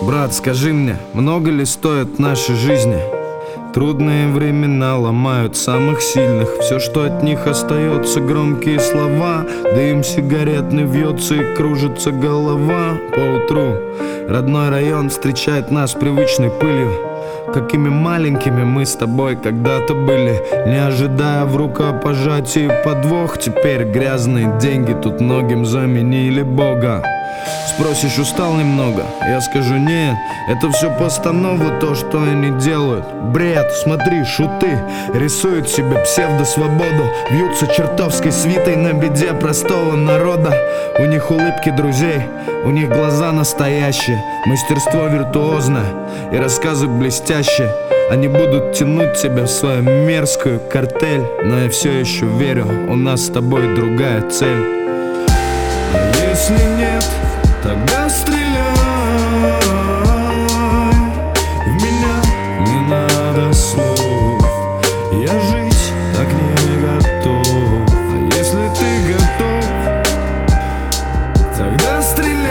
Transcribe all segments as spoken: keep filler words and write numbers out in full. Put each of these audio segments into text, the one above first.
Брат, скажи мне, много ли стоят наши жизни? Трудные времена ломают самых сильных. Все, что от них остается, громкие слова. Дым сигаретный вьется и кружится голова. Поутру родной район встречает нас привычной пылью. Какими маленькими мы с тобой когда-то были, не ожидая в рукопожатии подвох. Теперь грязные деньги тут многим заменили Бога. Спросишь, устал немного? Я скажу, нет, это все постанова, то, что они делают. Бред, смотри, шуты рисуют себе псевдосвободу, вьются чертовской свитой на беде простого народа. У них улыбки друзей, у них глаза настоящие, мастерство виртуозное и рассказы блестящие. Они будут тянуть тебя в свою мерзкую картель, но я все еще верю, у нас с тобой другая цель. А если нет, тогда стреляй в меня, не надо слов. Я жить так не готов. А если ты готов, тогда стреляй.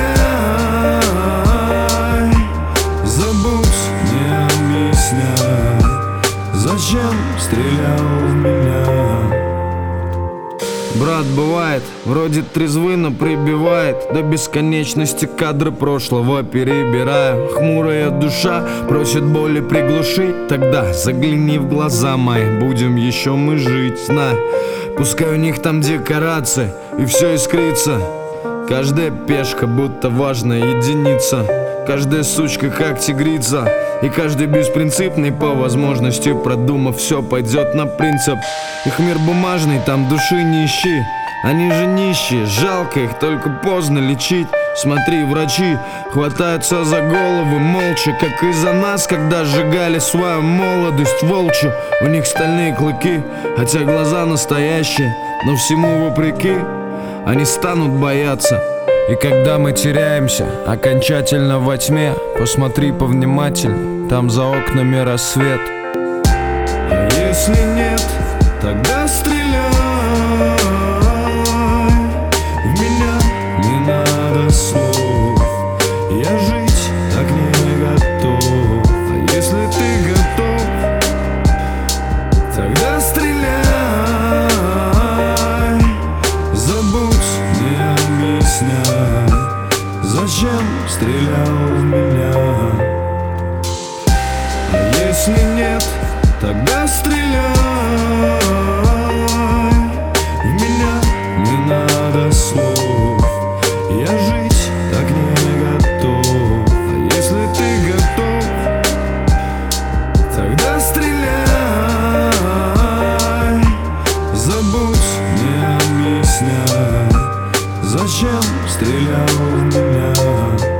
Забудь, не объясняй, зачем стрелял в меня. Брат, бывает, вроде трезвы, но прибивает до бесконечности кадры прошлого перебирая. Хмурая душа просит боли приглушить. Тогда загляни в глаза мои, будем еще мы жить. Знай, пускай у них там декорации и все искрится. Каждая пешка будто важная единица, каждая сучка как тигрица, и каждый беспринципный по возможности, продумав все, пойдет на принцип. Их мир бумажный, там души не ищи. Они же нищие, жалко их, только поздно лечить. Смотри, врачи хватаются за головы молча, как и за нас, когда сжигали свою молодость волчью. У них стальные клыки, хотя глаза настоящие, но всему вопреки они станут бояться. И когда мы теряемся окончательно во тьме, посмотри повнимательней, там за окнами рассвет. А если нет, тогда стреляй в меня, не надо слов. Я жить так не готов. А если ты готов, тогда стреляй. Забудь, не объясняй, зачем стрелял в меня. А если нет, тогда стреляй в меня, не надо слов. Я жить так не готов. А если ты готов, тогда стреляй. Забудь, не объясняй, зачем стрелял в меня.